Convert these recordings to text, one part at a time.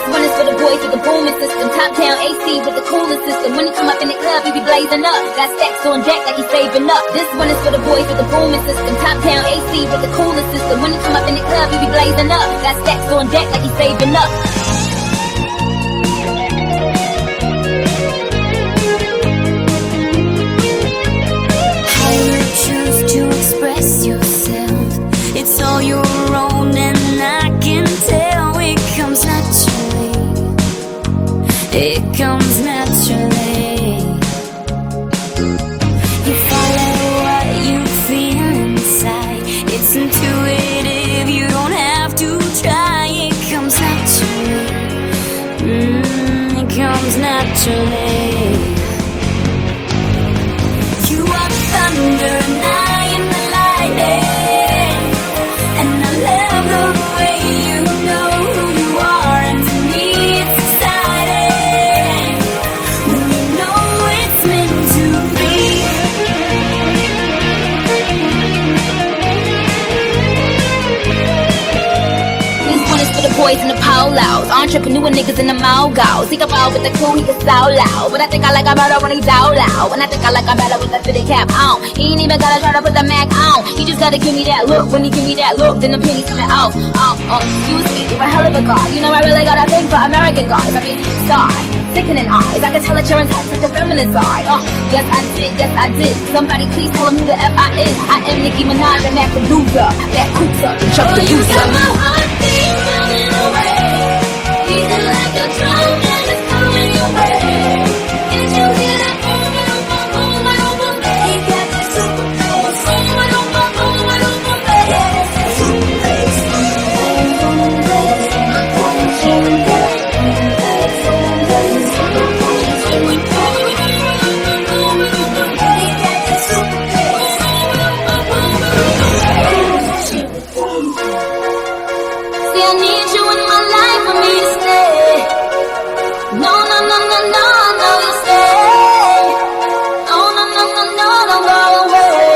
one is for the boys with the booming system. Top down AC with the cooling system. When he come up in the club, he be blazing up. Got stacks on deck like he's saving up. This one is for the boys with the booming system. Top down AC with the cooling system. When he come up in the club, he be blazing up. Got stacks on deck like he's saving up. How you choose to express yourself, it's all your own, and I can tell it comes naturally. It comes naturally. You follow what you feel inside. It's intuitive, you don't have to try. It comes naturally. It comes naturally. You are the thunder and I am the lightning, and I love the way you know who you are, and to me it's exciting when you know it's meant to be. This one is for the boys in the polos, entrepreneur niggas in the mogos. He can ball with the crew, he can so loud, but I think I like him better when he's out loud. And I think I like him better with the fitted cap on. He ain't even gotta try to put the Mac on. He just gotta give me that look. When he give me that look, then the pennies coming out. Excuse me, you're a hell of a guy. You know I really got a thing for American guys. I mean, sorry, sickening eyes. I can tell that you're in touch with the feminine side. Yes I did, yes I did. Somebody please tell him who the F I is. I am Nicki Minaj and that producer, that cooper, Chuck the You user. got my heartbeat running away, beating like a drum and it's coming your way. Can't you hear that? Boom, boom, boom, boom, boom, boom, boom. He got that super bass. Boom, boom, boom, boom, boom, boom, bass. Boom, bass. Boom, boom, bass. Boom, boom, bass. See, I need you in my life for me to stay. No, no, no, no, no, no, you stay. No, no, no, no, no, don't go away.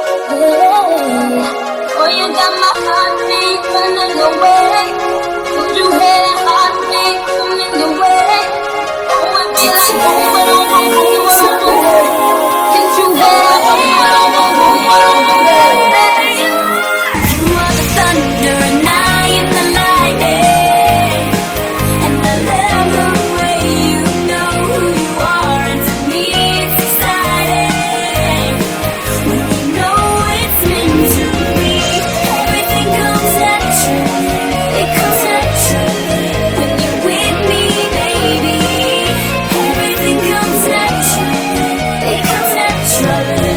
Yeah. Oh, you got my heartbeat running away. Would you hear that heartbeat coming your way? Oh, I feel like boom, boom, boom, boom, boom, boom, boom. Can't you hear that boom, boom, boom, boom, boom, boom, baby? You are the thunder and I am the lightning, and I love the way you know who you are, and to me it's exciting when you know it's meant to be. Everything comes naturally, it comes naturally when you're with me, baby. Everything comes naturally, it comes naturally.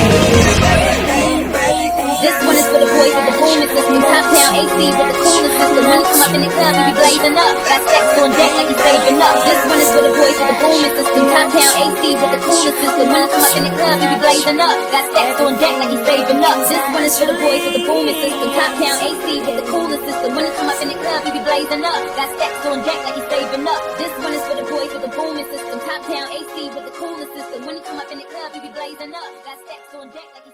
This one is for the boys with the booming system. Top down AC with the cooling system. When he come up in the club, he be blazing up. Got stacks on deck like he's saving up. This one is for the boys with the booming system. Top down AC with the cooling system. When he come up in the club, he be blazing up. Got stacks on deck like he's saving up. This one is for the boys with the booming system. Top down AC with the cooling system. When he come up in the club, he be blazing up. Got stacks on deck like he's saving up. This one is for the boys with the booming system. Top down AC with the cooling system. When he come up in the club, he be blazing up. Got stacks on deck like he's